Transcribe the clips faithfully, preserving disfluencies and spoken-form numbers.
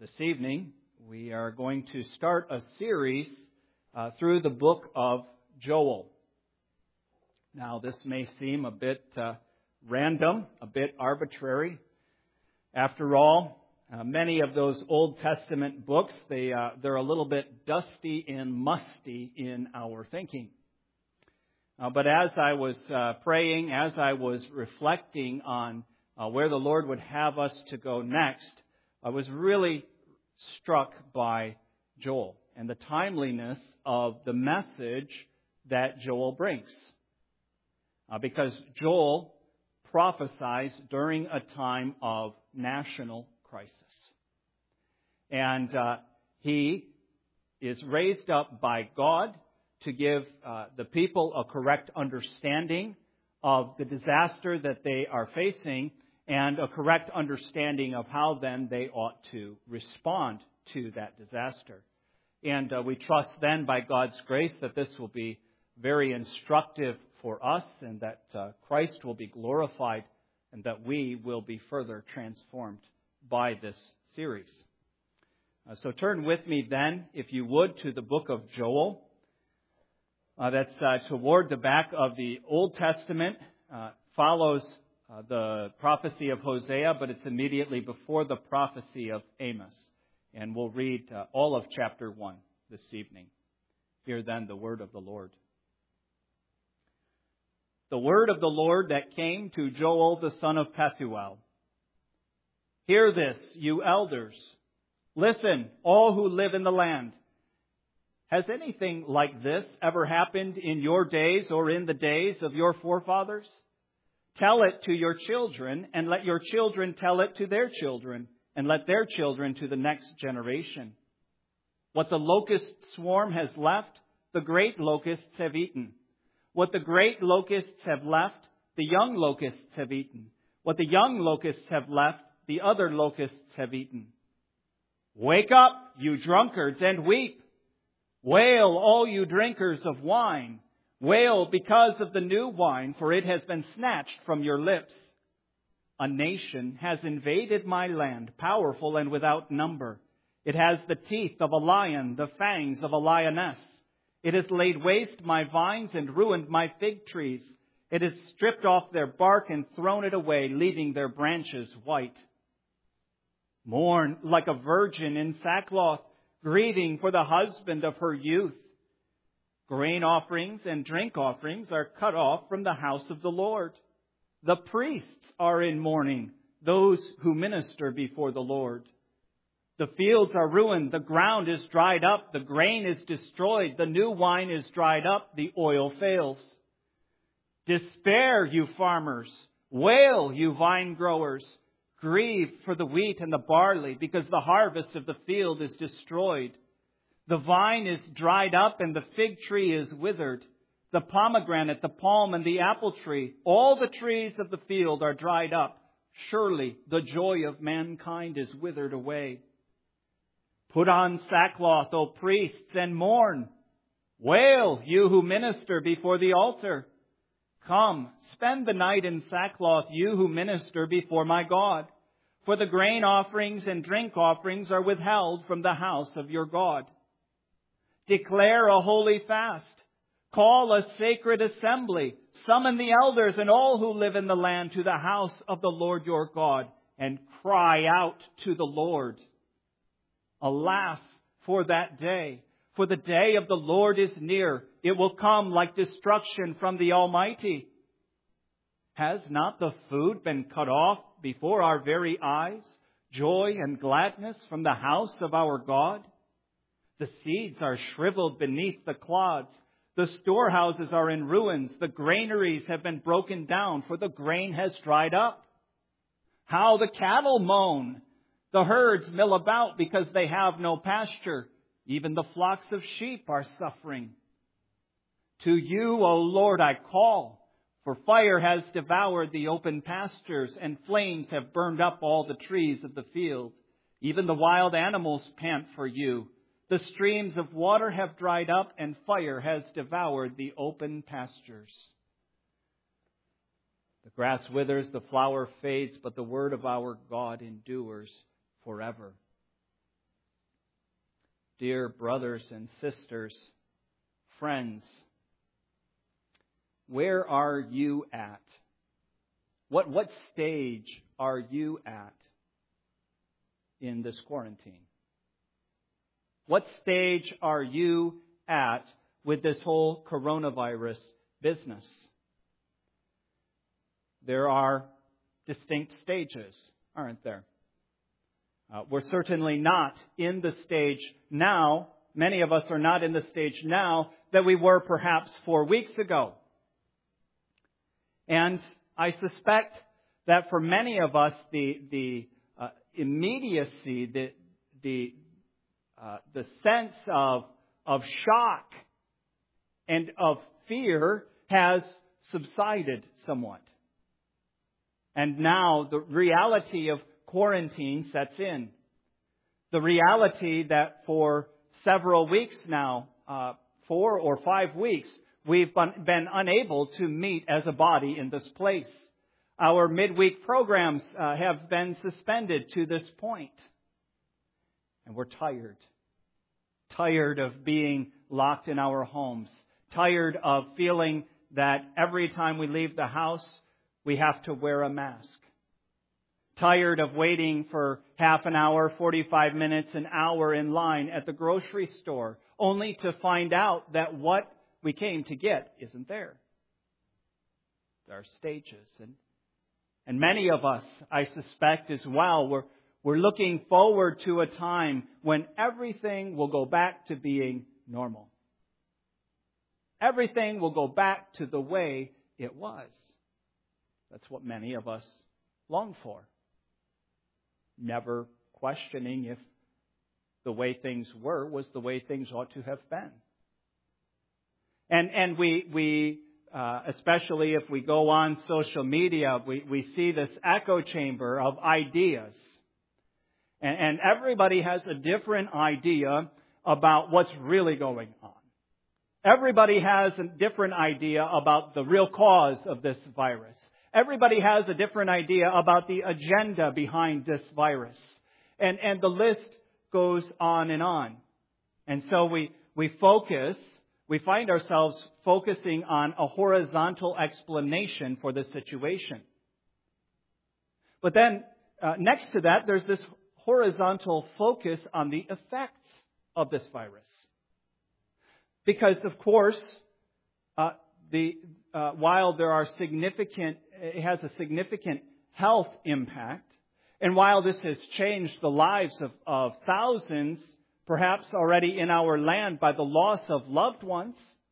This evening, we are going to start a series uh, through the book of Joel. Now, this may seem a bit uh, random, a bit arbitrary. After all, uh, many of those Old Testament books, they, uh, they're a little bit dusty and musty in our thinking. Uh, but as I was uh, praying, as I was reflecting on uh, where the Lord would have us to go next, I was really struck by Joel and the timeliness of the message that Joel brings. Uh, because Joel prophesies during a time of national crisis. And uh, he is raised up by God to give uh, the people a correct understanding of the disaster that they are facing and a correct understanding of how then they ought to respond to that disaster. And uh, we trust then by God's grace that this will be very instructive for us and that uh, Christ will be glorified and that we will be further transformed by this series. Uh, so turn with me then, if you would, to the book of Joel. Uh, that's uh, toward the back of the Old Testament, uh, follows uh, the prophecy of Hosea, but it's immediately before the prophecy of Amos. And we'll read uh, all of chapter one this evening. Hear then the word of the Lord. The word of the Lord that came to Joel the son of Pethuel. Hear this, you elders. Listen, all who live in the land. Has anything like this ever happened in your days or in the days of your forefathers? Tell it to your children, and let your children tell it to their children, and let their children to the next generation. What the locust swarm has left, the great locusts have eaten. What the great locusts have left, the young locusts have eaten. What the young locusts have left, the other locusts have eaten. Wake up, you drunkards, and weep. Wail, all you drinkers of wine. Wail because of the new wine, for it has been snatched from your lips. A nation has invaded my land, powerful and without number. It has the teeth of a lion, the fangs of a lioness. It has laid waste my vines and ruined my fig trees. It has stripped off their bark and thrown it away, leaving their branches white. Mourn like a virgin in sackcloth, grieving for the husband of her youth. Grain offerings and drink offerings are cut off from the house of the Lord. The priests are in mourning, those who minister before the Lord. The fields are ruined, the ground is dried up, the grain is destroyed, the new wine is dried up, the oil fails. Despair, you farmers! Wail, you vine growers! Grieve for the wheat and the barley, because the harvest of the field is destroyed. The vine is dried up and the fig tree is withered. The pomegranate, the palm, and the apple tree, all the trees of the field are dried up. Surely the joy of mankind is withered away. Put on sackcloth, O priests, and mourn. Wail, you who minister before the altar. Come, spend the night in sackcloth, you who minister before my God. For the grain offerings and drink offerings are withheld from the house of your God. Declare a holy fast. Call a sacred assembly. Summon the elders and all who live in the land to the house of the Lord your God, and cry out to the Lord. Alas, for that day, for the day of the Lord is near. It will come like destruction from the Almighty. Has not the food been cut off before our very eyes, joy and gladness from the house of our God? The seeds are shriveled beneath the clods. The storehouses are in ruins. The granaries have been broken down, for the grain has dried up. How the cattle moan! The herds mill about because they have no pasture. Even the flocks of sheep are suffering. To you, O Lord, I call, for fire has devoured the open pastures, and flames have burned up all the trees of the field. Even the wild animals pant for you. The streams of water have dried up, and fire has devoured the open pastures. The grass withers, the flower fades, but the word of our God endures forever. Dear brothers and sisters, friends, where are you at? What, what stage are you at in this quarantine? What stage are you at with this whole coronavirus business? There are distinct stages, aren't there? Uh, we're certainly not in the stage now. Many of us are not in the stage now that we were perhaps four weeks ago. And I suspect that for many of us, the the uh, immediacy, the the uh, the sense of of shock and of fear has subsided somewhat. And now the reality of quarantine sets in. The reality that for several weeks now, uh, four or five weeks, we've been unable to meet as a body in this place. Our midweek programs uh, have been suspended to this point. And we're tired. Tired of being locked in our homes. Tired of feeling that every time we leave the house, we have to wear a mask. Tired of waiting for half an hour, forty-five minutes, an hour in line at the grocery store, only to find out that what we came to get isn't there. There are stages. And, and many of us, I suspect as well, we're, we're looking forward to a time when everything will go back to being normal. Everything will go back to the way it was. That's what many of us long for. Never questioning if the way things were was the way things ought to have been. And and we we uh, especially if we go on social media, we, we see this echo chamber of ideas, and, and everybody has a different idea about what's really going on. Everybody has a different idea about the real cause of this virus. Everybody has a different idea about the agenda behind this virus. And and the list goes on and on. And so we, we focus, we find ourselves focusing on a horizontal explanation for the situation. But then uh, next to that, there's this horizontal focus on the effects of this virus. Because, of course, uh, the uh, while there are significant, it has a significant health impact, and while this has changed the lives of, of thousands, perhaps already in our land by the loss of loved ones,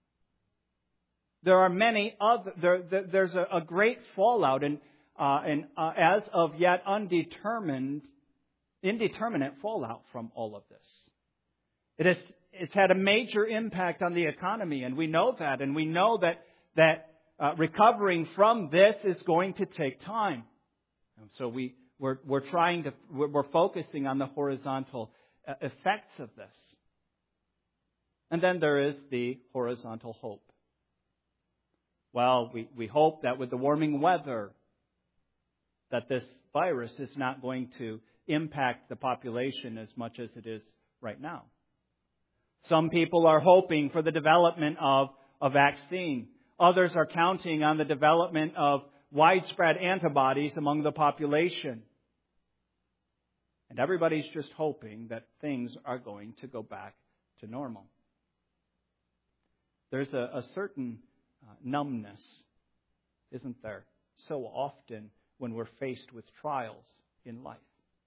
there are many other. There, there, there's a, a great fallout, and uh, and uh, as of yet undetermined, indeterminate fallout from all of this. It is. It's had a major impact on the economy, and we know that, and we know that that uh, recovering from this is going to take time. And so we we're we're trying to we're, we're focusing on the horizontal uh, effects of this, and then there is the horizontal hope. Well, we we hope that with the warming weather, that this virus is not going to impact the population as much as it is right now. Some people are hoping for the development of a vaccine. Others are counting on the development of widespread antibodies among the population. And everybody's just hoping that things are going to go back to normal. There's a, a certain uh, numbness, isn't there, so often when we're faced with trials in life.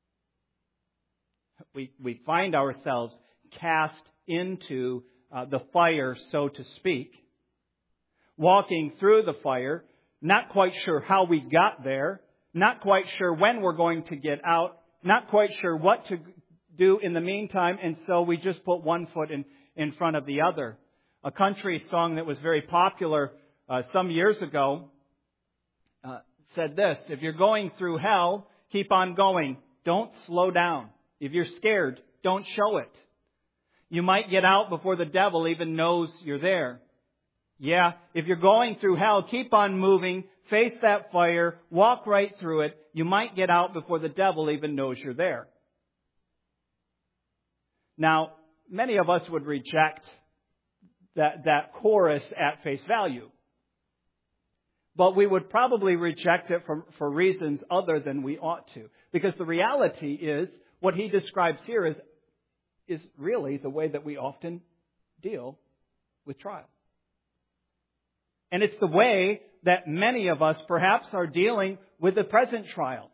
We, we find ourselves cast into uh, the fire, so to speak, walking through the fire, not quite sure how we got there, not quite sure when we're going to get out, not quite sure what to do in the meantime, and so we just put one foot in, in front of the other. A country song that was very popular uh, some years ago uh, said this: if you're going through hell, keep on going. Don't slow down. If you're scared, don't show it. You might get out before the devil even knows you're there. Yeah, if you're going through hell, keep on moving, face that fire, walk right through it. You might get out before the devil even knows you're there. Now, many of us would reject that, that chorus at face value. But we would probably reject it for, for reasons other than we ought to. Because the reality is, what he describes here is, is really the way that we often deal with trial. And it's the way that many of us perhaps are dealing with the present trial.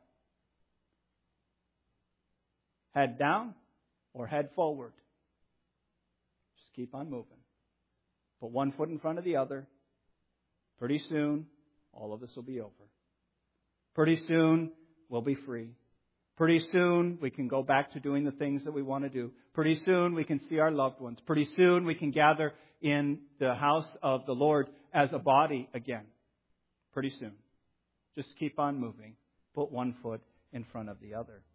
Head down or head forward. Just keep on moving. Put one foot in front of the other. Pretty soon, all of this will be over. Pretty soon, we'll be free. Pretty soon, we can go back to doing the things that we want to do. Pretty soon, we can see our loved ones. Pretty soon, we can gather in the house of the Lord as a body again. Pretty soon. Just keep on moving. Put one foot in front of the other.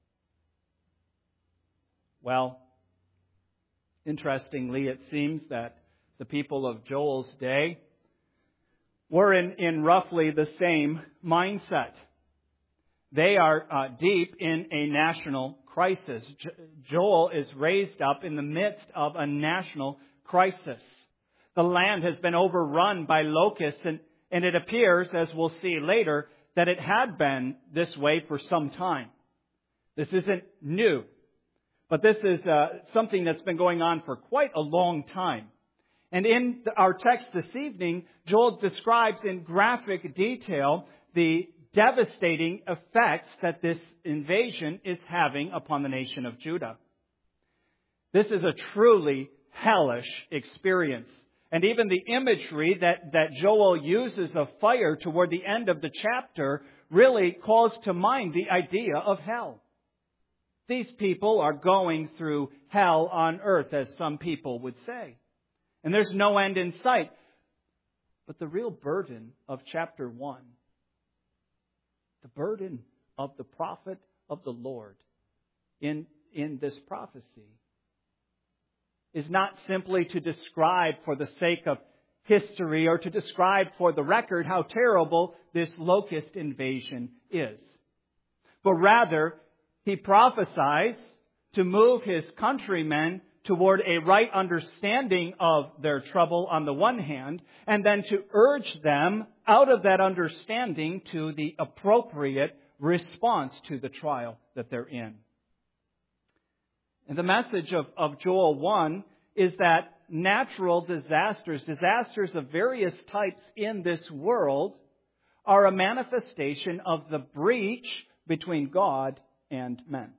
Well, interestingly, it seems that the people of Joel's day were in, in roughly the same mindset. They are uh, deep in a national crisis. Jo- Joel is raised up in the midst of a national crisis. The land has been overrun by locusts, and, and it appears, as we'll see later, that it had been this way for some time. This isn't new, but this is uh, something that's been going on for quite a long time. And in our text this evening, Joel describes in graphic detail the devastating effects that this invasion is having upon the nation of Judah. This is a truly hellish experience. And even the imagery that, that Joel uses of fire toward the end of the chapter really calls to mind the idea of hell. These people are going through hell on earth, as some people would say. And there's no end in sight. But the real burden of chapter one, the burden of the prophet of the Lord in, in this prophecy, is not simply to describe for the sake of history or to describe for the record how terrible this locust invasion is. But rather, he prophesies to move his countrymen toward a right understanding of their trouble on the one hand, and then to urge them out of that understanding to the appropriate response to the trial that they're in. And the message of, of Joel one is that natural disasters, disasters of various types in this world, are a manifestation of the breach between God and men.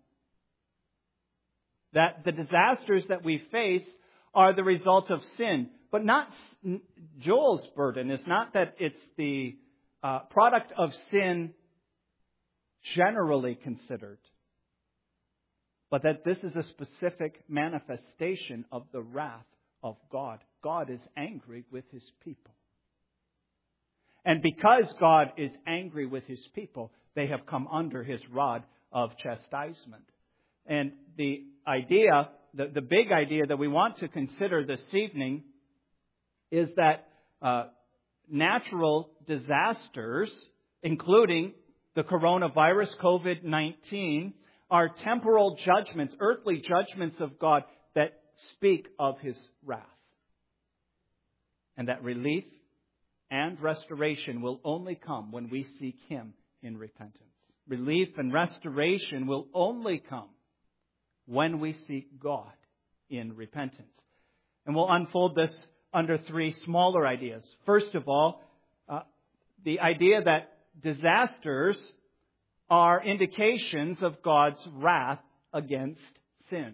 That the disasters that we face are the result of sin. But not, Joel's burden is not that it's the uh, product of sin generally considered, but that this is a specific manifestation of the wrath of God. God is angry with His people. And because God is angry with His people, they have come under His rod of chastisement. And the idea, the, the big idea that we want to consider this evening is that uh, natural disasters, including the coronavirus, covid nineteen, are temporal judgments, earthly judgments of God that speak of His wrath. And that relief and restoration will only come when we seek Him in repentance. Relief and restoration will only come when we seek God in repentance. And we'll unfold this under three smaller ideas. First of all, uh, the idea that disasters are indications of God's wrath against sin.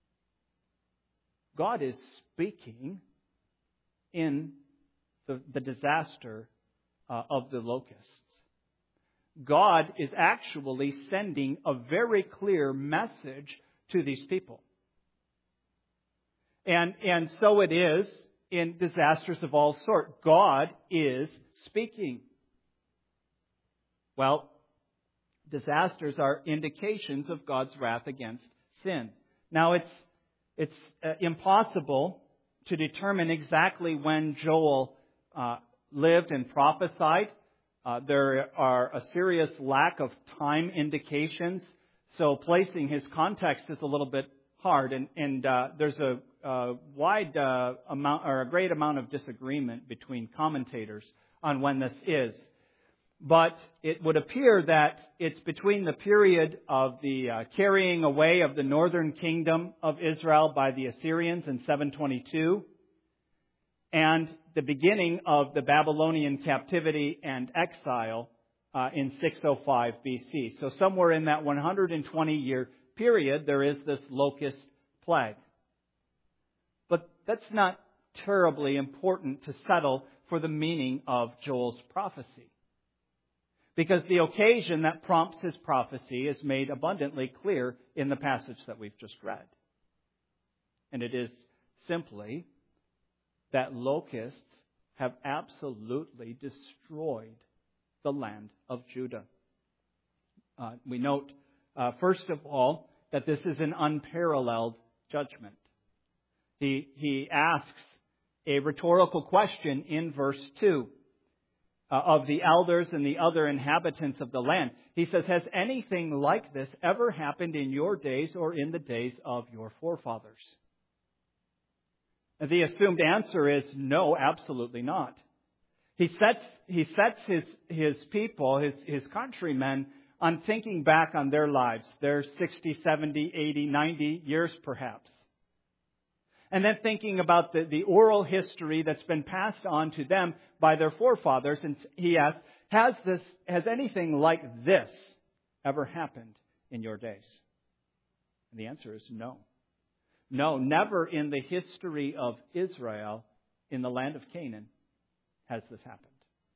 God is speaking in the, the disaster uh, of the locusts. God is actually sending a very clear message to these people. And, and so it is in disasters of all sorts. God is speaking. Well, disasters are indications of God's wrath against sin. Now, it's, it's uh, impossible to determine exactly when Joel uh, lived and prophesied. Uh, there are a serious lack of time indications. So placing his context is a little bit hard, and, and uh, there's a, a wide uh, amount or a great amount of disagreement between commentators on when this is. But it would appear that it's between the period of the uh, carrying away of the northern kingdom of Israel by the Assyrians in seven twenty-two and the beginning of the Babylonian captivity and exile uh, in six oh five B C. So somewhere in that one hundred twenty year period, there is this locust plague. But that's not terribly important to settle for the meaning of Joel's prophecy. Because the occasion that prompts his prophecy is made abundantly clear in the passage that we've just read. And it is simply that locusts have absolutely destroyed the land of Judah. Uh, we note, uh, first of all, that this is an unparalleled judgment. He, he asks a rhetorical question in verse two. Uh, of the elders and the other inhabitants of the land. He says, has anything like this ever happened in your days or in the days of your forefathers? And the assumed answer is no, absolutely not. He sets, he sets his, his people, his, his countrymen, on thinking back on their lives, their sixty, seventy, eighty, ninety years perhaps. And then thinking about the, the oral history that's been passed on to them by their forefathers. And he asks, has this, has anything like this ever happened in your days? And the answer is no. No, never in the history of Israel in the land of Canaan has this happened.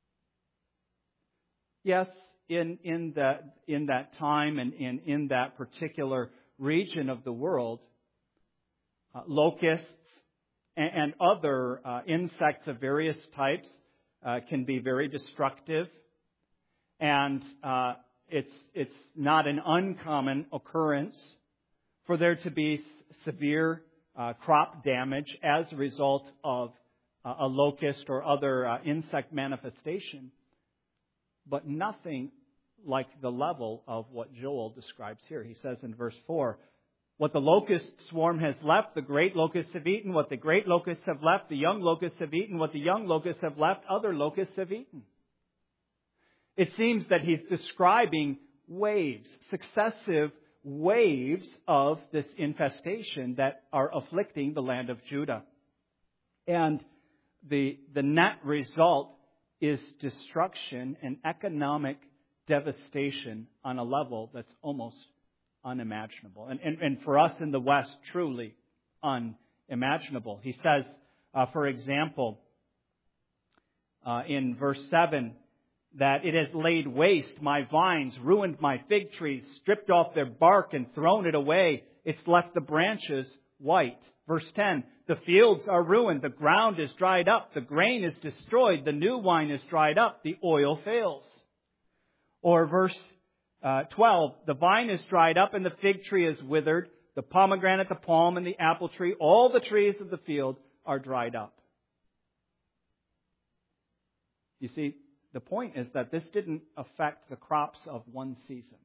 Yes, in, in, that, in that time and in, in that particular region of the world, Uh, locusts and, and other uh, insects of various types uh, can be very destructive, and uh, it's it's not an uncommon occurrence for there to be s- severe uh, crop damage as a result of uh, a locust or other uh, insect manifestation, but nothing like the level of what Joel describes here. He says in verse four, what the locust swarm has left, the great locusts have eaten. What the great locusts have left, the young locusts have eaten. What the young locusts have left, other locusts have eaten. It seems that he's describing waves, successive waves of this infestation that are afflicting the land of Judah. And the, the net result is destruction and economic devastation on a level that's almost unimaginable. And, and, and for us in the West, truly unimaginable. He says, uh, for example, uh, in verse seven, that it has laid waste my vines, ruined my fig trees, stripped off their bark and thrown it away. It's left the branches white. Verse ten, the fields are ruined, the ground is dried up, the grain is destroyed, the new wine is dried up, the oil fails. Or verse Uh, twelve, the vine is dried up and the fig tree is withered. The pomegranate, the palm, and the apple tree, all the trees of the field are dried up. You see, the point is that this didn't affect the crops of one season.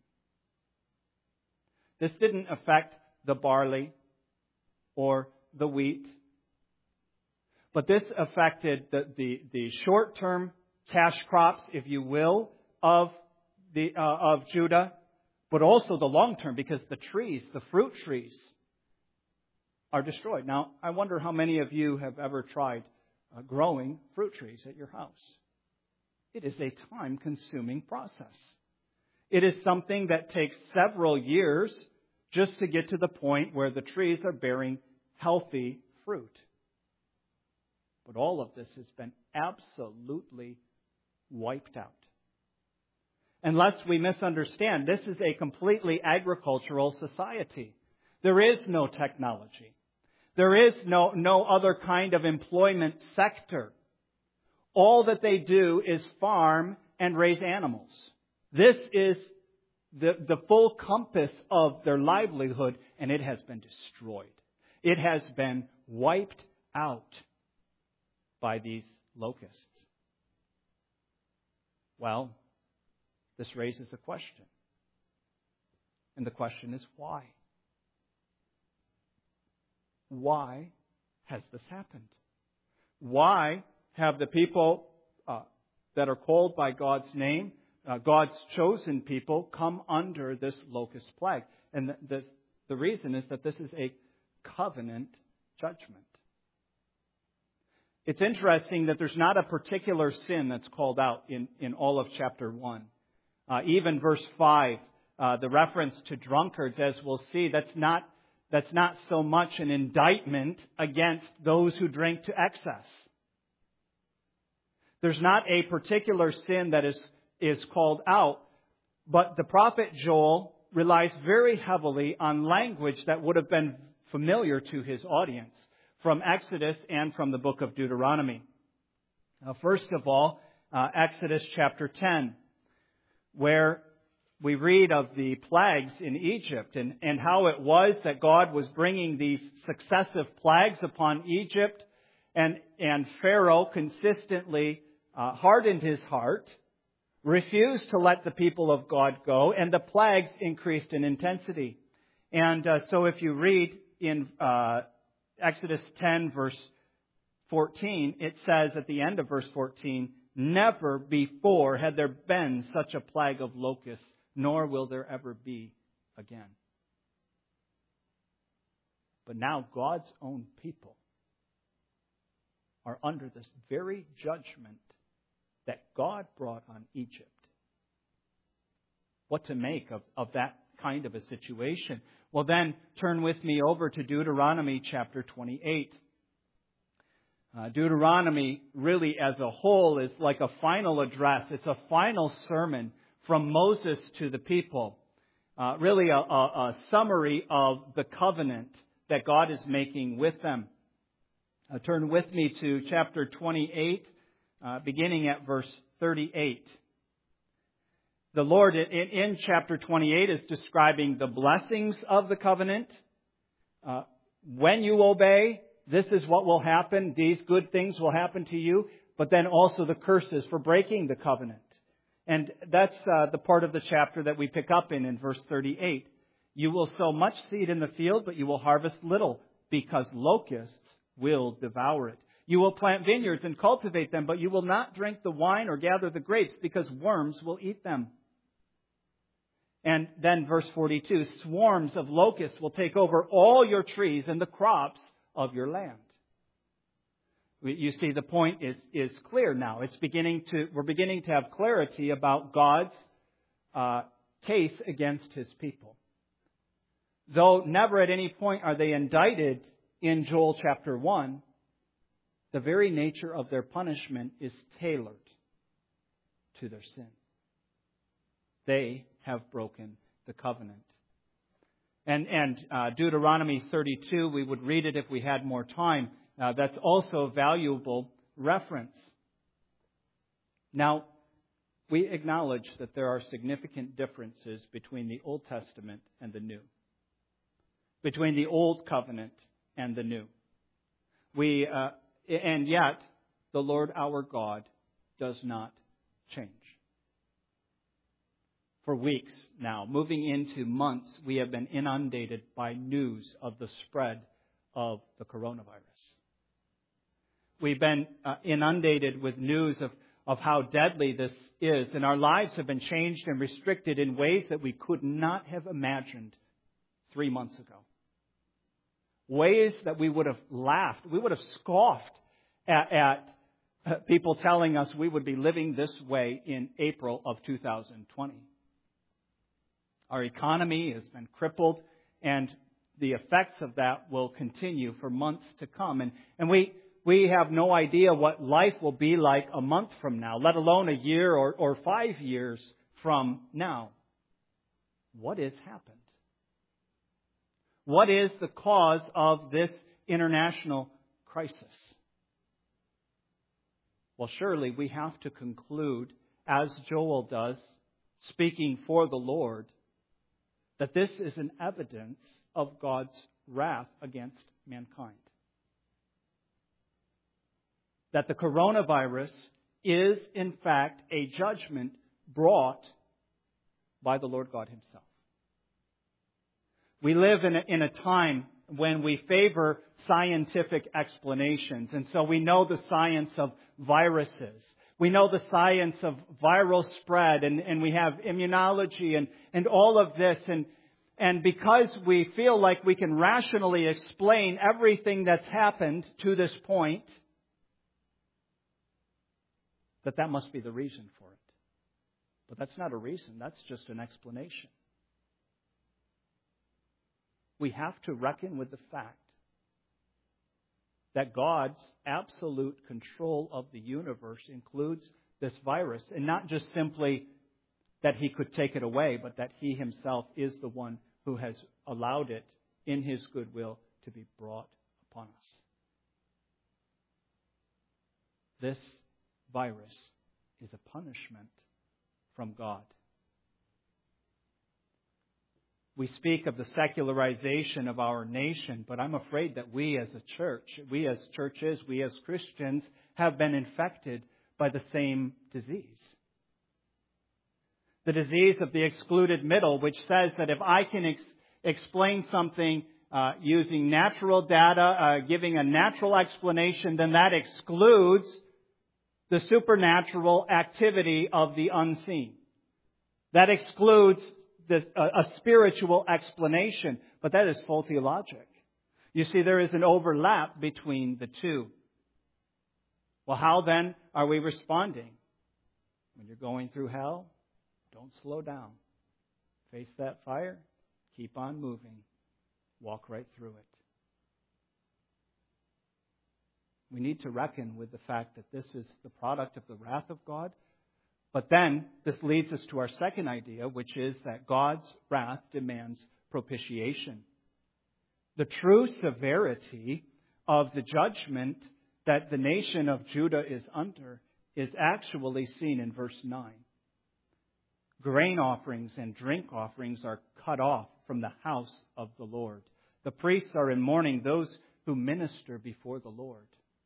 This didn't affect the barley or the wheat. But this affected the, the, the short-term cash crops, if you will, of The, uh, of Judah, but also the long term, because the trees, the fruit trees, are destroyed. Now, I wonder how many of you have ever tried uh, growing fruit trees at your house. It is a time-consuming process. It is something that takes several years just to get to the point where the trees are bearing healthy fruit. But all of this has been absolutely wiped out. Unless we misunderstand, this is a completely agricultural society. There is no technology. There is no, no other kind of employment sector. All that they do is farm and raise animals. This is the, the full compass of their livelihood, and it has been destroyed. It has been wiped out by these locusts. Well, this raises a question. And the question is why? why has this happened? Why have the people uh, that are called by God's name, uh, God's chosen people, come under this locust plague? And the, the, the reason is that this is a covenant judgment. It's interesting that there's not a particular sin that's called out in, in all of chapter one. Uh, even verse five, uh, the reference to drunkards, as we'll see, that's not, that's not so much an indictment against those who drink to excess. There's not a particular sin that is, is called out, but the prophet Joel relies very heavily on language that would have been familiar to his audience from Exodus and from the book of Deuteronomy. Now, first of all, uh, Exodus chapter ten, where we read of the plagues in Egypt and, and how it was that God was bringing these successive plagues upon Egypt, and, and Pharaoh consistently uh, hardened his heart, refused to let the people of God go, and the plagues increased in intensity. And uh, so if you read in uh, Exodus ten, verse fourteen, it says at the end of verse fourteen, "Never before had there been such a plague of locusts, nor will there ever be again." But now God's own people are under this very judgment that God brought on Egypt. What to make of, of that kind of a situation? Well, then turn with me over to Deuteronomy chapter twenty-eight. Uh, Deuteronomy really as a whole is like a final address. It's a final sermon from Moses to the people. Uh, really a, a, a summary of the covenant that God is making with them. Uh, turn with me to chapter twenty-eight, uh, beginning at verse thirty-eight. The Lord in, in chapter twenty-eight is describing the blessings of the covenant. Uh, when you obey, this is what will happen. These good things will happen to you. But then also the curses for breaking the covenant. And that's uh, the part of the chapter that we pick up in in verse thirty-eight. You will sow much seed in the field, but you will harvest little, because locusts will devour it. You will plant vineyards and cultivate them, but you will not drink the wine or gather the grapes, because worms will eat them. And then verse forty-two, swarms of locusts will take over all your trees and the crops of your land. You see, the point is, is clear now. It's beginning to, we're beginning to have clarity about God's uh, case against His people. Though never at any point are they indicted in Joel chapter one, the very nature of their punishment is tailored to their sin. They have broken the covenant. And, and uh, Deuteronomy thirty-two, we would read it if we had more time. Uh, that's also a valuable reference. Now, we acknowledge that there are significant differences between the Old Testament and the New. Between the Old Covenant and the New. We, uh, and yet, the Lord our God does not change. For weeks now, moving into months, we have been inundated by news of the spread of the coronavirus. We've been uh, inundated with news of, of how deadly this is, and our lives have been changed and restricted in ways that we could not have imagined three months ago. Ways that we would have laughed, we would have scoffed at, at people telling us we would be living this way in April of two thousand twenty. Our economy has been crippled, and the effects of that will continue for months to come. And, and we, we have no idea what life will be like a month from now, let alone a year or, or five years from now. What has happened? What is the cause of this international crisis? Well, surely we have to conclude, as Joel does, speaking for the Lord, that this is an evidence of God's wrath against mankind. That the coronavirus is, in fact, a judgment brought by the Lord God Himself. We live in a, in a time when we favor scientific explanations. And so we know the science of viruses. We know the science of viral spread, and, and we have immunology and, and all of this. And, and because we feel like we can rationally explain everything that's happened to this point, that that must be the reason for it. But that's not a reason. That's just an explanation. We have to reckon with the fact that God's absolute control of the universe includes this virus, and not just simply that He could take it away, but that He Himself is the one who has allowed it in His goodwill to be brought upon us. This virus is a punishment from God. We speak of the secularization of our nation, but I'm afraid that we as a church, we as churches, we as Christians have been infected by the same disease. The disease of the excluded middle, which says that if I can ex- explain something uh, using natural data, uh, giving a natural explanation, then that excludes the supernatural activity of the unseen. That excludes this, uh, a spiritual explanation. But that is faulty logic. You see, there is an overlap between the two. Well, how then are we responding? When you're going through hell, don't slow down. Face that fire. Keep on moving. Walk right through it. We need to reckon with the fact that this is the product of the wrath of God. But then this leads us to our second idea, which is that God's wrath demands propitiation. The true severity of the judgment that the nation of Judah is under is actually seen in verse nine. Grain offerings and drink offerings are cut off from the house of the Lord. The priests are in mourning, those who minister before the Lord.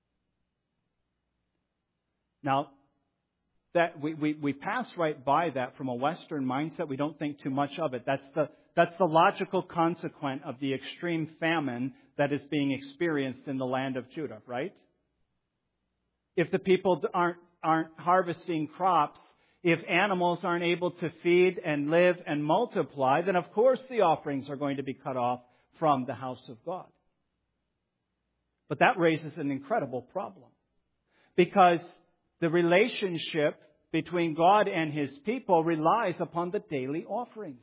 Now, that we, we, we pass right by that from a Western mindset. We don't think too much of it. That's the, that's the logical consequence of the extreme famine that is being experienced in the land of Judah, right? If the people aren't, aren't harvesting crops, if animals aren't able to feed and live and multiply, then of course the offerings are going to be cut off from the house of God. But that raises an incredible problem. Because the relationship between God and His people relies upon the daily offerings.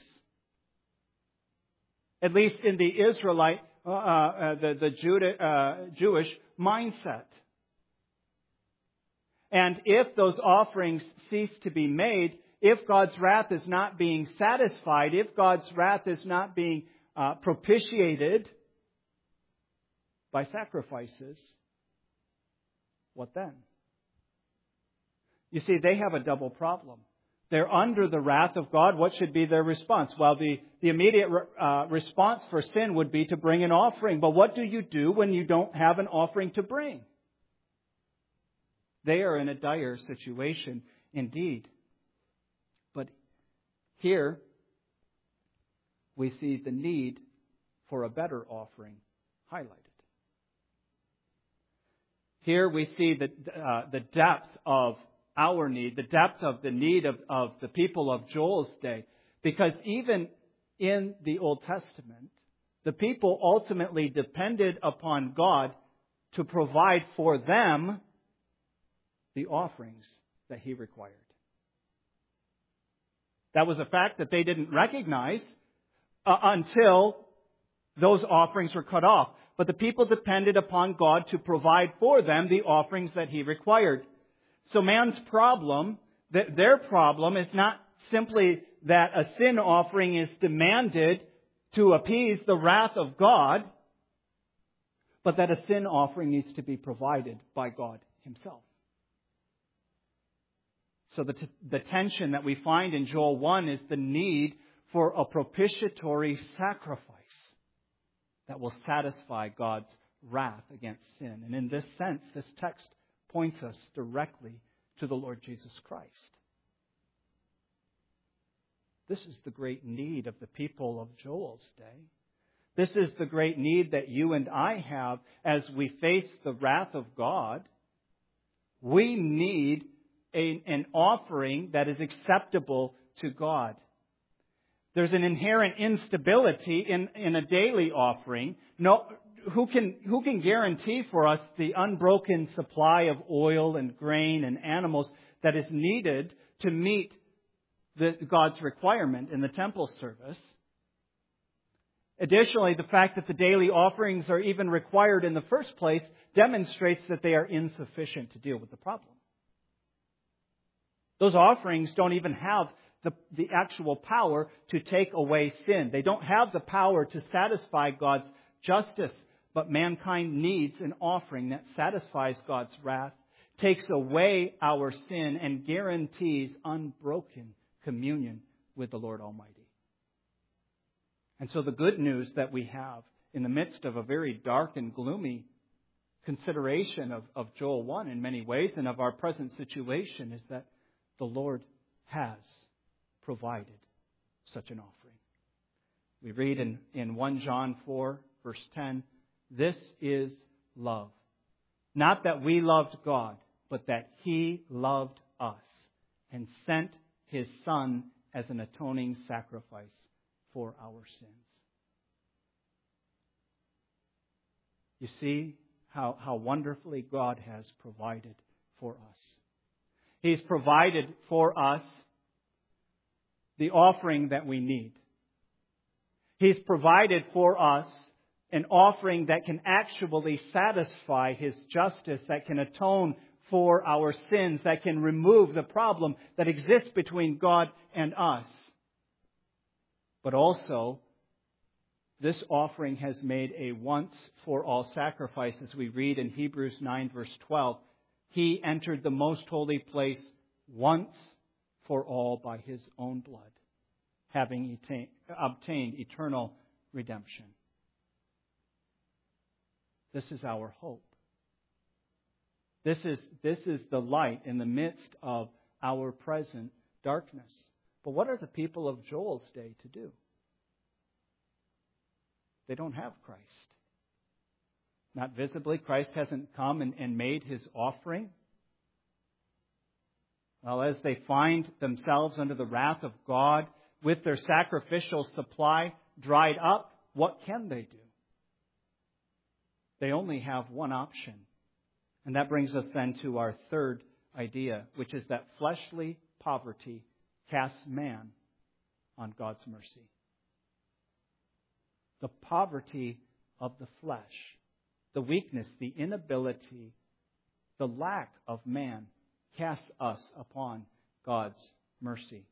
At least in the Israelite, uh, uh, the, the Judah, uh, Jewish mindset. And if those offerings cease to be made, if God's wrath is not being satisfied, if God's wrath is not being uh, propitiated by sacrifices, what then? You see, they have a double problem. They're under the wrath of God. What should be their response? Well, the, the immediate uh, response for sin would be to bring an offering. But what do you do when you don't have an offering to bring? They are in a dire situation indeed. But here we see the need for a better offering highlighted. Here we see the, uh, the depth of our need, the depth of the need of, of the people of Joel's day. Because even in the Old Testament, the people ultimately depended upon God to provide for them the offerings that He required. That was a fact that they didn't recognize uh, until those offerings were cut off. But the people depended upon God to provide for them the offerings that He required. So man's problem, their problem is not simply that a sin offering is demanded to appease the wrath of God, but that a sin offering needs to be provided by God Himself. So the, t- the tension that we find in Joel one is the need for a propitiatory sacrifice that will satisfy God's wrath against sin. And in this sense, this text points us directly to the Lord Jesus Christ. This is the great need of the people of Joel's day. This is the great need that you and I have as we face the wrath of God. We need a, an offering that is acceptable to God. There's an inherent instability in, in a daily offering. No, who can, who can guarantee for us the unbroken supply of oil and grain and animals that is needed to meet the, God's requirement in the temple service? Additionally, the fact that the daily offerings are even required in the first place demonstrates that they are insufficient to deal with the problem. Those offerings don't even have the, the actual power to take away sin. They don't have the power to satisfy God's justice. But mankind needs an offering that satisfies God's wrath, takes away our sin, and guarantees unbroken communion with the Lord Almighty. And so the good news that we have in the midst of a very dark and gloomy consideration of, of Joel one in many ways and of our present situation is that the Lord has provided such an offering. We read in, in First John four, verse ten, "This is love. Not that we loved God, but that He loved us and sent His Son as an atoning sacrifice for our sins." You see how, how wonderfully God has provided for us. He's provided for us the offering that we need. He's provided for us an offering that can actually satisfy His justice, that can atone for our sins, that can remove the problem that exists between God and us. But also, this offering has made a once-for-all sacrifice. As we read in Hebrews nine, verse twelve, He entered the most holy place once for all by His own blood, having obtained eternal redemption. This is our hope. This is, this is the light in the midst of our present darkness. But what are the people of Joel's day to do? They don't have Christ. Not visibly. Christ hasn't come and, and made His offering. Well, as they find themselves under the wrath of God with their sacrificial supply dried up, what can they do? They only have one option. And that brings us then to our third idea, which is that fleshly poverty casts man on God's mercy. The poverty of the flesh, the weakness, the inability, the lack of man casts us upon God's mercy.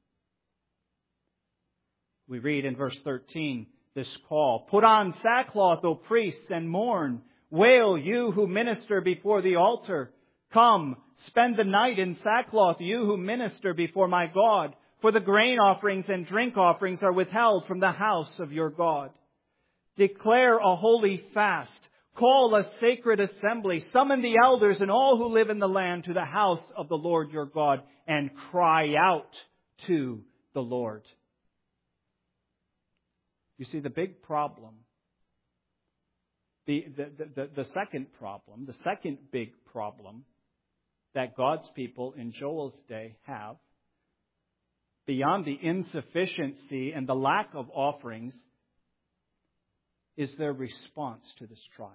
We read in verse thirteen this call, "Put on sackcloth, O priests, and mourn. Wail, you who minister before the altar. Come, spend the night in sackcloth, you who minister before my God. For the grain offerings and drink offerings are withheld from the house of your God. Declare a holy fast. Call a sacred assembly. Summon the elders and all who live in the land to the house of the Lord your God, and cry out to the Lord." You see, the big problem, the, the, the, the second problem, the second big problem that God's people in Joel's day have, beyond the insufficiency and the lack of offerings, is their response to this trial.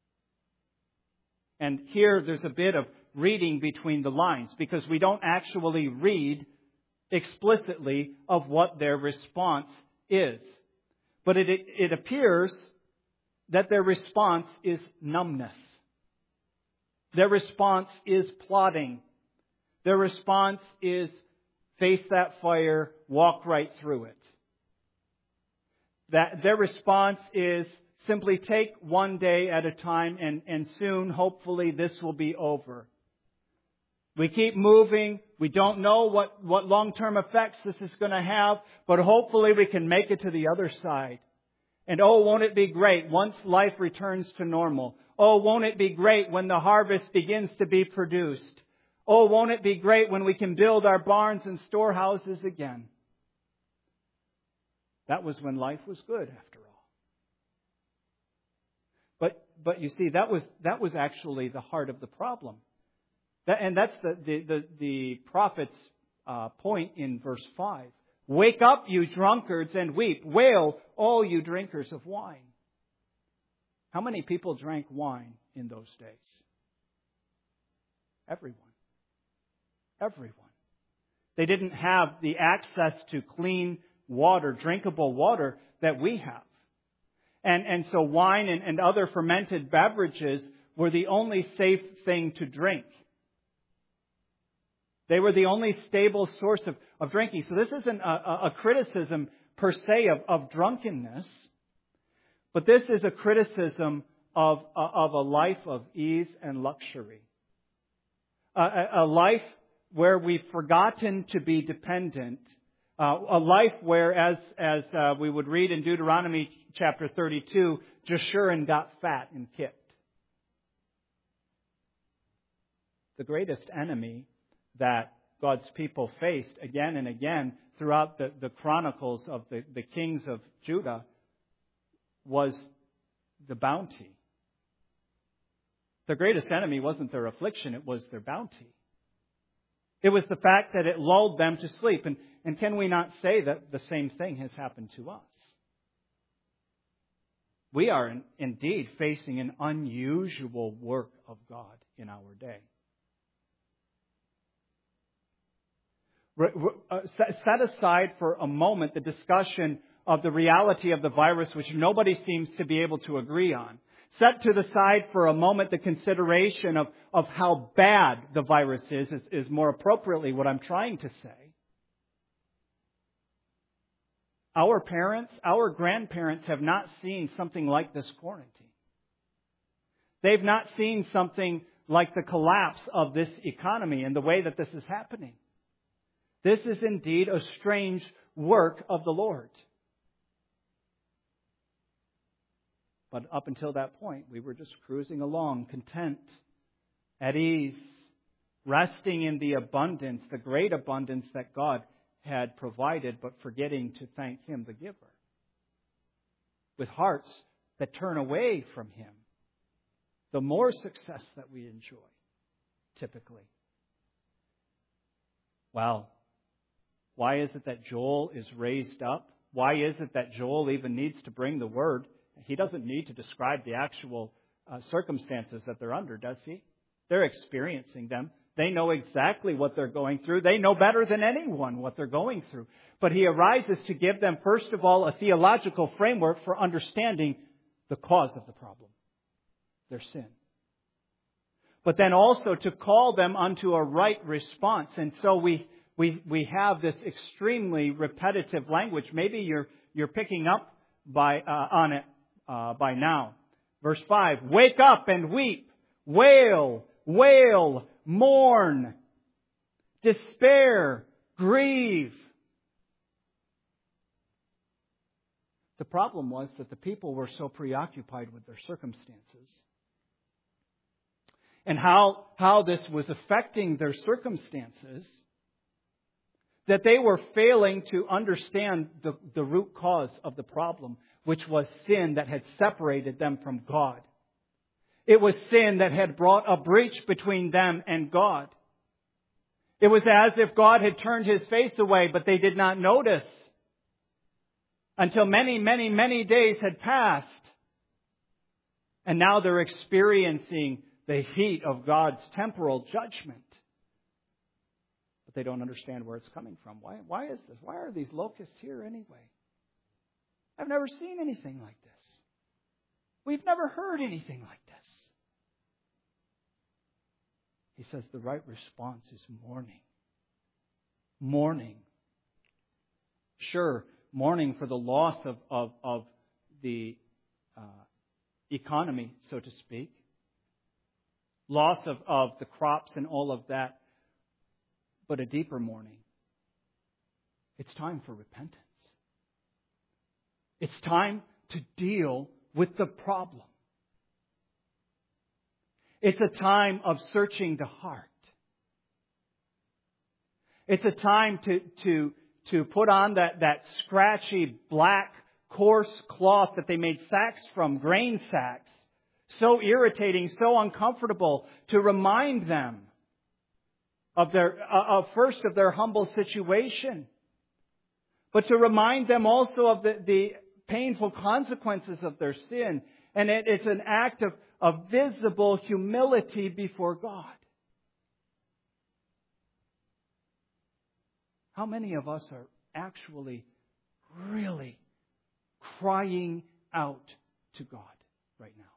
And here there's a bit of reading between the lines, because we don't actually read explicitly of what their response is. But it, it, it appears that their response is numbness. Their response is plotting. Their response is face that fire, walk right through it. That their response is simply take one day at a time, and, and soon, hopefully, this will be over. We keep moving. We don't know what, what long-term effects this is going to have, but hopefully we can make it to the other side. And oh, won't it be great once life returns to normal? Oh, won't it be great when the harvest begins to be produced? Oh, won't it be great when we can build our barns and storehouses again? That was when life was good, after all. but you see, that was that was actually the heart of the problem. That, and that's the the the, the prophet's uh, point in verse five. Wake up, you drunkards, and weep. Wail, all you drinkers of wine. How many people drank wine in those days? Everyone. Everyone. They didn't have the access to clean water, drinkable water that we have. And, and so wine and, and other fermented beverages were the only safe thing to drink. They were the only stable source of, of drinking. So this isn't a, a, a criticism per se of, of drunkenness, but this is a criticism of, of a life of ease and luxury. A, a life where we've forgotten to be dependent. Uh, a life where, as, as uh, we would read in Deuteronomy chapter thirty-two, Jeshurun got fat and kicked. The greatest enemy that God's people faced again and again throughout the, the chronicles of the, the kings of Judah was the bounty. The greatest enemy wasn't their affliction, it was their bounty. It was the fact that it lulled them to sleep. And, and can we not say that the same thing has happened to us? We are in, indeed facing an unusual work of God in our day. Set aside for a moment the discussion of the reality of the virus, which nobody seems to be able to agree on. Set to the side for a moment the consideration of, of how bad the virus is, is, is more appropriately what I'm trying to say. Our parents, our grandparents have not seen something like this quarantine. They've not seen something like the collapse of this economy and the way that this is happening. This is indeed a strange work of the Lord. But up until that point, we were just cruising along, content, at ease, resting in the abundance, the great abundance that God had provided, but forgetting to thank Him, the giver. With hearts that turn away from Him, the more success that we enjoy, typically. Well, why is it that Joel is raised up? Why is it that Joel even needs to bring the word? He doesn't need to describe the actual uh, circumstances that they're under, does he? They're experiencing them. They know exactly what they're going through. They know better than anyone what they're going through. But he arises to give them, first of all, a theological framework for understanding the cause of the problem, their sin. But then also to call them unto a right response. And so we we we have this extremely repetitive language. Maybe you're you're picking up by uh, on it uh, by now. Verse five: wake up and weep, wail, wail, mourn, despair, grieve. The problem was that the people were so preoccupied with their circumstances and how, how this was affecting their circumstances that they were failing to understand the, the root cause of the problem, which was sin that had separated them from God. It was sin that had brought a breach between them and God. It was as if God had turned His face away, but they did not notice until many, many, many days had passed. And now they're experiencing the heat of God's temporal judgment. But they don't understand where it's coming from. Why, why is this? Why are these locusts here anyway? I've never seen anything like this. We've never heard anything like this. He says the right response is mourning. Mourning. Sure, mourning for the loss of, of, of the uh, economy, so to speak. Loss of, of the crops and all of that. But a deeper mourning. It's time for repentance. It's time to deal with the problem. It's a time of searching the heart. It's a time to, to, to put on that, that scratchy, black, coarse cloth that they made sacks from, grain sacks, so irritating, so uncomfortable to remind them of their, uh, first of their humble situation, but to remind them also of the, the painful consequences of their sin. And it, it's an act of, of visible humility before God. How many of us are actually really crying out to God right now?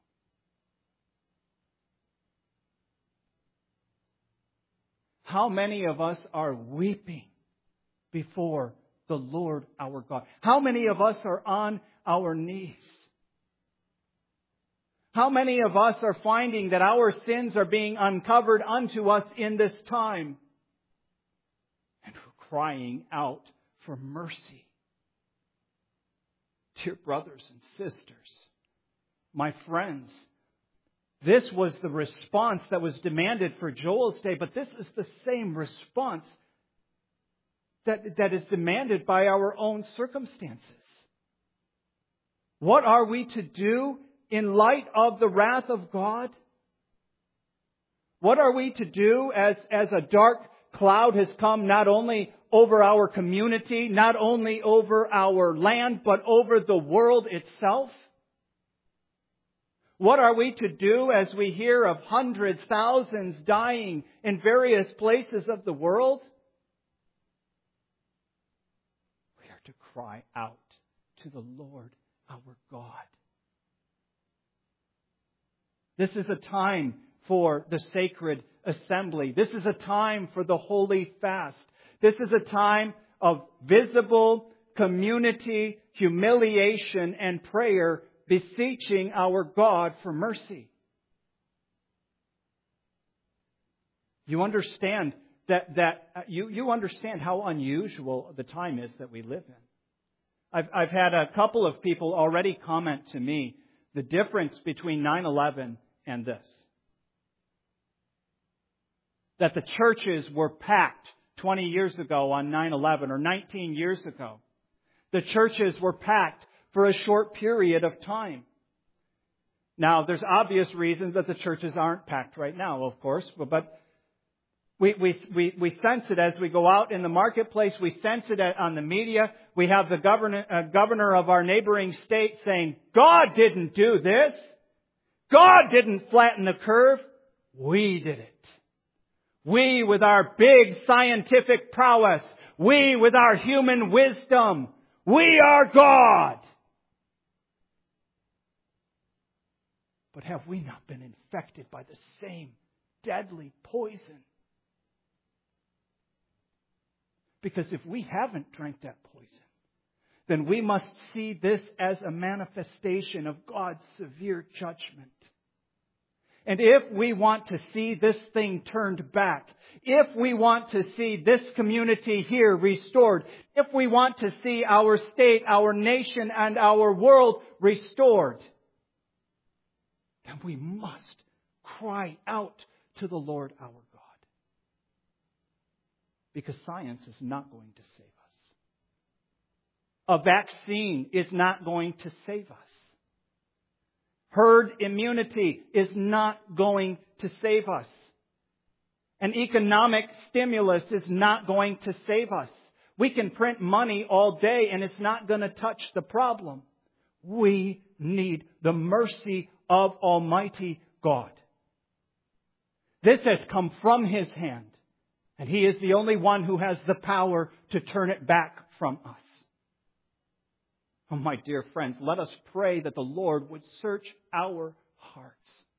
How many of us are weeping before the Lord our God? How many of us are on our knees? How many of us are finding that our sins are being uncovered unto us in this time? And we're crying out for mercy. Dear brothers and sisters, my friends, this was the response that was demanded for Joel's day, but this is the same response that, that is demanded by our own circumstances. What are we to do in light of the wrath of God? What are we to do as, as a dark cloud has come not only over our community, not only over our land, but over the world itself? What are we to do as we hear of hundreds, thousands dying in various places of the world? We are to cry out to the Lord our God. This is a time for the sacred assembly. This is a time for the holy fast. This is a time of visible community, humiliation, and prayer, beseeching our God for mercy. You understand that, that you, you understand how unusual the time is that we live in. I've, I've had a couple of people already comment to me the difference between nine eleven and this. That the churches were packed twenty years ago on nine eleven or nineteen years ago. The churches were packed for a short period of time. Now, there's obvious reasons that the churches aren't packed right now, of course, but we, we, we, we sense it as we go out in the marketplace. We sense it on the media. We have the governor, uh, governor of our neighboring state saying, God didn't do this. God didn't flatten the curve. We did it. We with our big scientific prowess. We with our human wisdom. We are God. But have we not been infected by the same deadly poison? Because if we haven't drank that poison, then we must see this as a manifestation of God's severe judgment. And if we want to see this thing turned back, if we want to see this community here restored, if we want to see our state, our nation, and our world restored, then we must cry out to the Lord our God. Because science is not going to save us. A vaccine is not going to save us. Herd immunity is not going to save us. An economic stimulus is not going to save us. We can print money all day and it's not going to touch the problem. We need the mercy of Almighty God. This has come from His hand, and He is the only one who has the power to turn it back from us. Oh, my dear friends, let us pray that the Lord would search our hearts.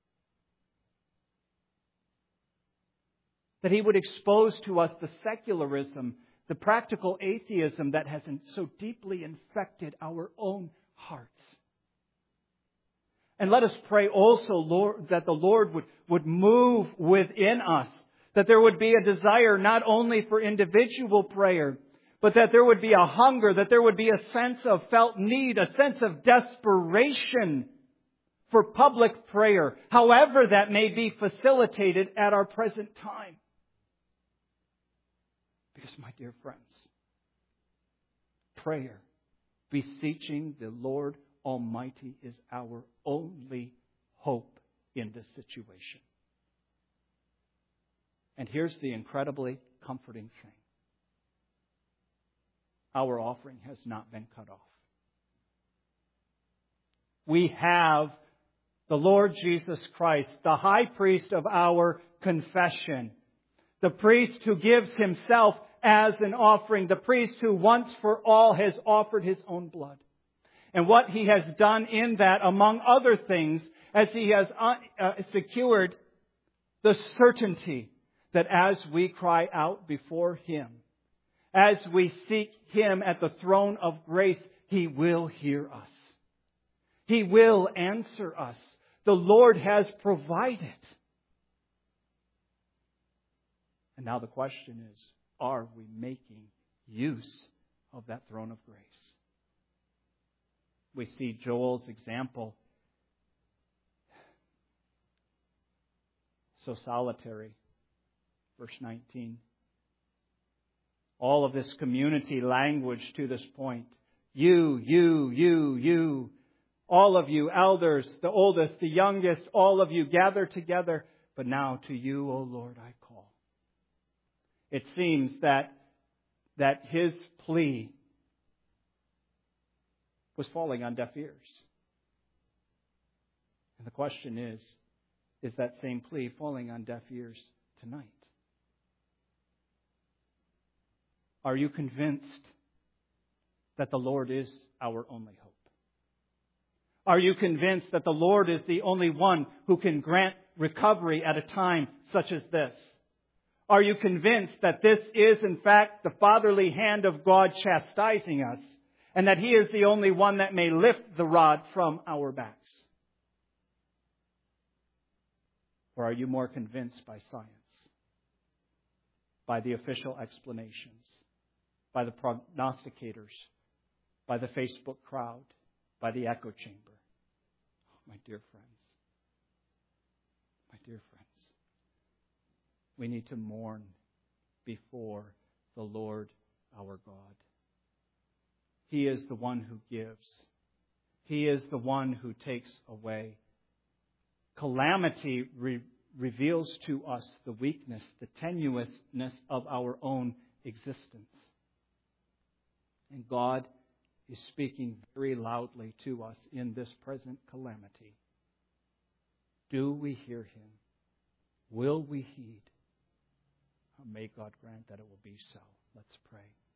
That He would expose to us the secularism, the practical atheism that has so deeply infected our own hearts. And let us pray also, Lord, that the Lord would, would move within us. That there would be a desire not only for individual prayer, but that there would be a hunger, that there would be a sense of felt need, a sense of desperation for public prayer, however that may be facilitated at our present time. Because, my dear friends, prayer, beseeching the Lord Almighty, is our only hope in this situation. And here's the incredibly comforting thing. Our offering has not been cut off. We have the Lord Jesus Christ, the high priest of our confession, the priest who gives himself as an offering, the priest who once for all has offered his own blood. And what he has done in that, among other things, as he has uh, secured the certainty that as we cry out before him, as we seek him at the throne of grace, he will hear us. He will answer us. The Lord has provided. And now the question is, are we making use of that throne of grace? We see Joel's example. So solitary. Verse nineteen. All of this community language to this point. You, you, you, you. All of you, elders, the oldest, the youngest, all of you gather together. But now to you, O Lord, I call. It seems that, that his plea was falling on deaf ears. And the question is, is that same plea falling on deaf ears tonight? Are you convinced that the Lord is our only hope? Are you convinced that the Lord is the only one who can grant recovery at a time such as this? Are you convinced that this is in fact the fatherly hand of God chastising us, and that He is the only one that may lift the rod from our backs? Or are you more convinced by science, by the official explanations, by the prognosticators, by the Facebook crowd, by the echo chamber? Oh, my dear friends, my dear friends, we need to mourn before the Lord our God. He is the one who gives. He is the one who takes away. Calamity re- reveals to us the weakness, the tenuousness of our own existence. And God is speaking very loudly to us in this present calamity. Do we hear Him? Will we heed? May God grant that it will be so. Let's pray.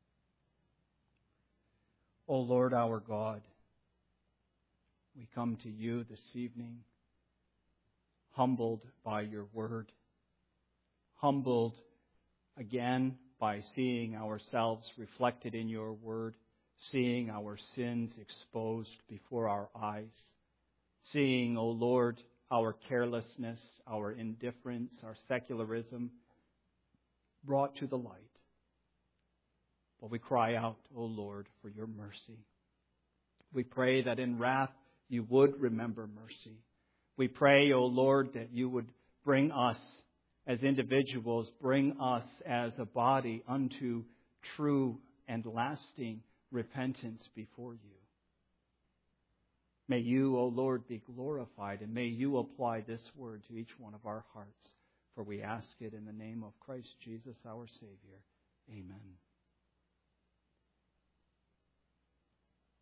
O Lord our God, we come to You this evening, humbled by Your word, humbled again by seeing ourselves reflected in Your word, seeing our sins exposed before our eyes, seeing, O Lord, our carelessness, our indifference, our secularism brought to the light. But we cry out, O Lord, for Your mercy. We pray that in wrath You would remember mercy. We pray, O Lord, that You would bring us as individuals, bring us as a body unto true and lasting repentance before You. May You, O Lord, be glorified, and may You apply this word to each one of our hearts. For we ask it in the name of Christ Jesus our Savior. Amen.